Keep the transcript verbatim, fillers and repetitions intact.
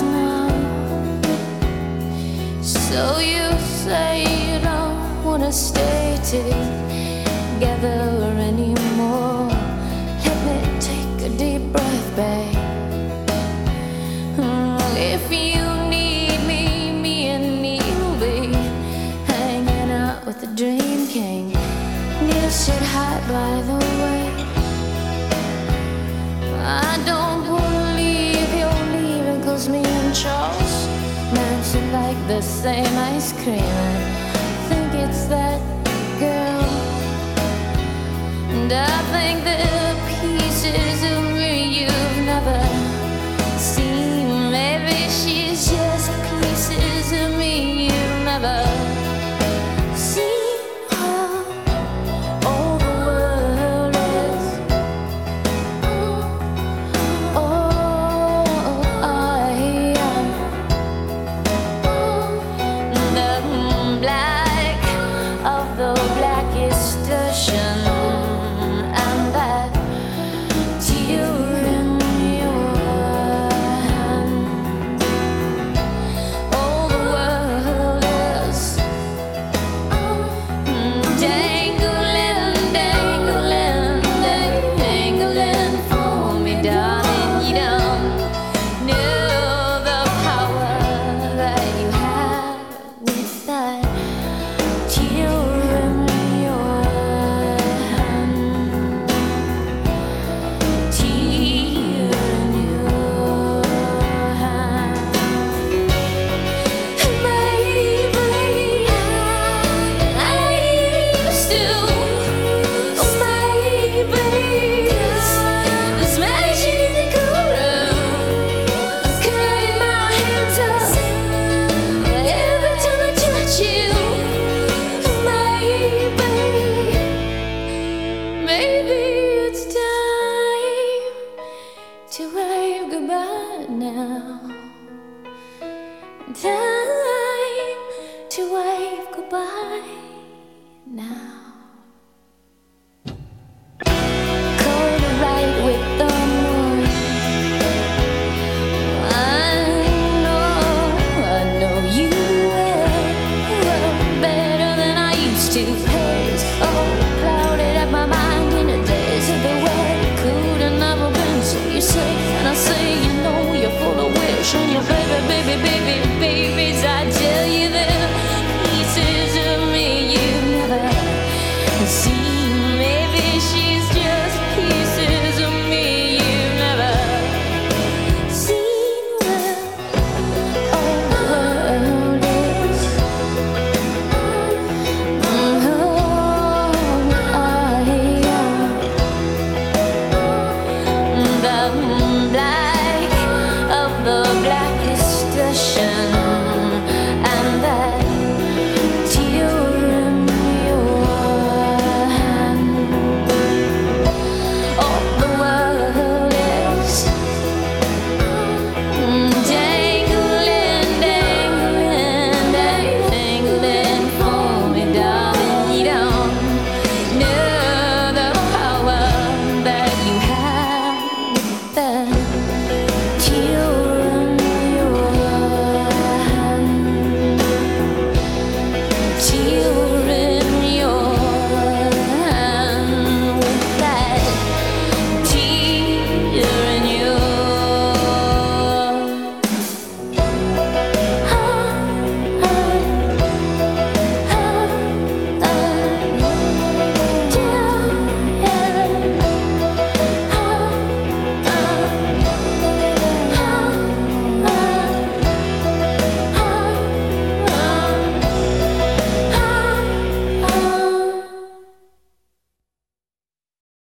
now. So you say you don't wanna stay together anymore. Let me take a deep breath, babe. If you need me, me and me'll be hanging out with the Dream King. You should hide, by the way. I don't wanna leave, you're leaving, 'cause me and Charles mention like the same ice cream. I think it's that girl, and I think the pieces of me you've never seen. Maybe she's just pieces of me you've never seen. All the world is, oh, I am the black of the blackest ocean, and that tear in your hand. All the world is dangling, dangling, dangling for me, darling. You don't know the power that you have with that tear in your hand. Tear in your hand. Maybe I used to. Oh, maybe this magical room, cutting my hands off every time I touch you. Maybe, maybe it's time to wave goodbye now. Time